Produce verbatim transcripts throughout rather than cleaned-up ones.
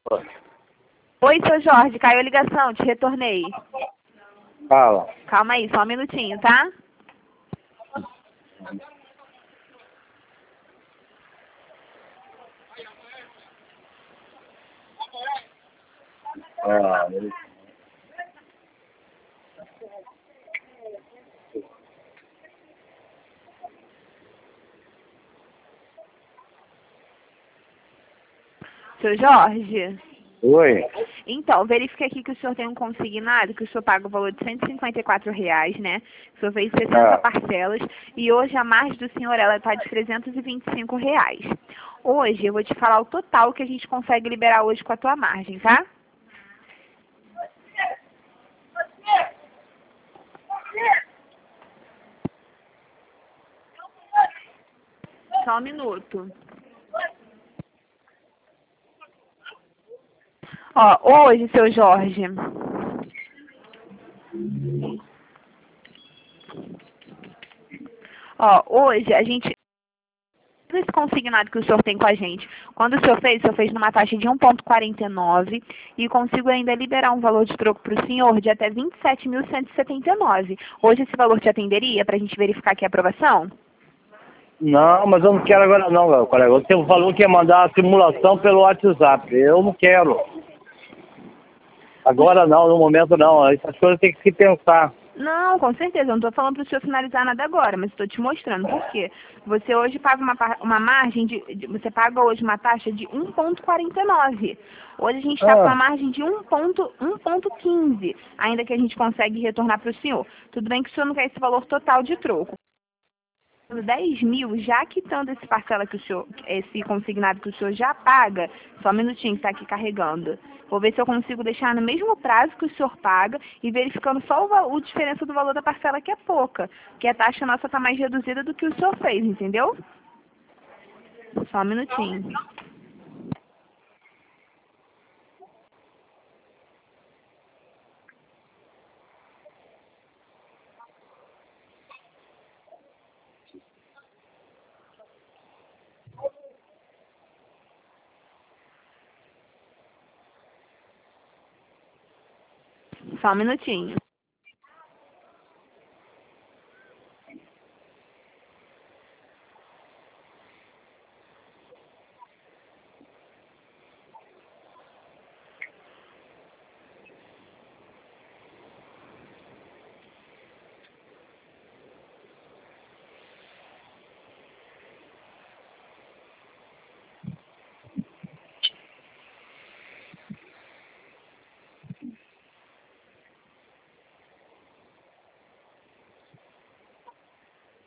Oi, seu Jorge, caiu a ligação, te retornei. Fala. Calma aí, só um minutinho, tá? Ah, ele... Seu Jorge. Oi. Então, verifique aqui que o senhor tem um consignado, que o senhor paga o valor de cento e cinquenta e quatro reais, né? O senhor fez sessenta Ah, parcelas e hoje a margem do senhor ela está de trezentos e vinte e cinco reais. Hoje eu vou te falar o total que a gente consegue liberar hoje com a tua margem, tá? Só um minuto. Ó, hoje, seu Jorge, ó, hoje a gente, esse consignado que o senhor tem com a gente, quando o senhor fez, o senhor fez numa taxa de um vírgula quarenta e nove e consigo ainda liberar um valor de troco para o senhor de até vinte e sete mil cento e setenta e nove. Hoje esse valor te atenderia para a gente verificar aqui a aprovação? não, mas eu não quero agora não, meu colega. Você falou que ia mandar a simulação pelo WhatsApp. Eu não quero. Agora não, no momento não. Essas coisas tem que se pensar. Não, com certeza. Eu não estou falando para o senhor finalizar nada agora, mas estou te mostrando. Por quê? Você hoje paga uma, par- uma margem de, de- Você paga hoje uma taxa de um vírgula quarenta e nove. Hoje a gente está com uma Ah, margem de um vírgula quinze, ainda que a gente consegue retornar para o senhor. Tudo bem que o senhor não quer esse valor total de troco. dez mil, já quitando esse parcela que o senhor, esse consignado que o senhor já paga, só um minutinho que está aqui carregando. Vou ver se eu consigo deixar no mesmo prazo que o senhor paga e verificando só o, val- o diferença do valor da parcela que é pouca, que a taxa nossa está mais reduzida do que o senhor fez, entendeu? Só um minutinho. Só um minutinho.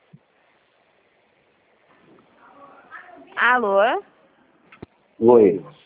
Alô? oi.